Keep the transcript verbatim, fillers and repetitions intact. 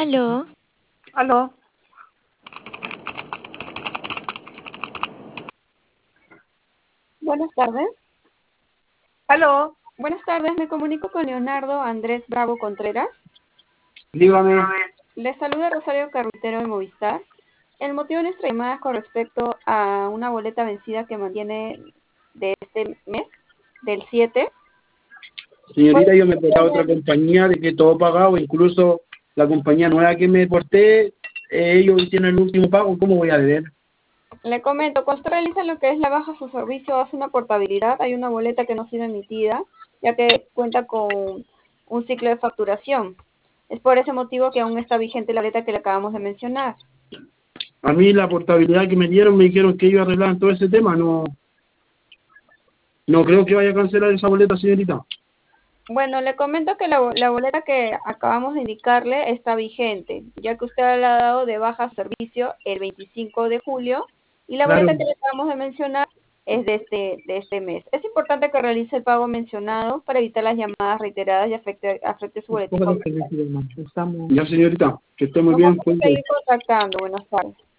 Aló, Aló. Buenas tardes. Aló. Buenas tardes, me comunico con Leonardo Andrés Bravo Contreras. Dígame. Les saluda Rosario Carretero de Movistar. El motivo de nuestra llamada es con respecto a una boleta vencida que mantiene de este mes, del siete. Señorita, Pues, yo me porté a otra compañía de que todo pagado, incluso la compañía nueva que me porté, eh, ellos hicieron el último pago, ¿cómo voy a deber? Le comento, cuando usted realiza lo que es la baja a su servicio, hace una portabilidad, hay una boleta que no ha sido emitida, ya que cuenta con un ciclo de facturación. Es por ese motivo que aún está vigente la boleta que le acabamos de mencionar. A mí la portabilidad que me dieron me dijeron que ellos arreglaban todo ese tema, no no creo que vaya a cancelar esa boleta, señorita. Bueno, le comento que la, la boleta que acabamos de indicarle está vigente, ya que usted la ha dado de baja a servicio el veinticinco de julio y la Claro. boleta que le acabamos de mencionar es de este, de este mes. Es importante que realice el pago mencionado para evitar las llamadas reiteradas y afecte, afecte su boletín comercial. Ya, señorita, que esté muy Nos bien. vamos a seguir contactando. Buenas tardes.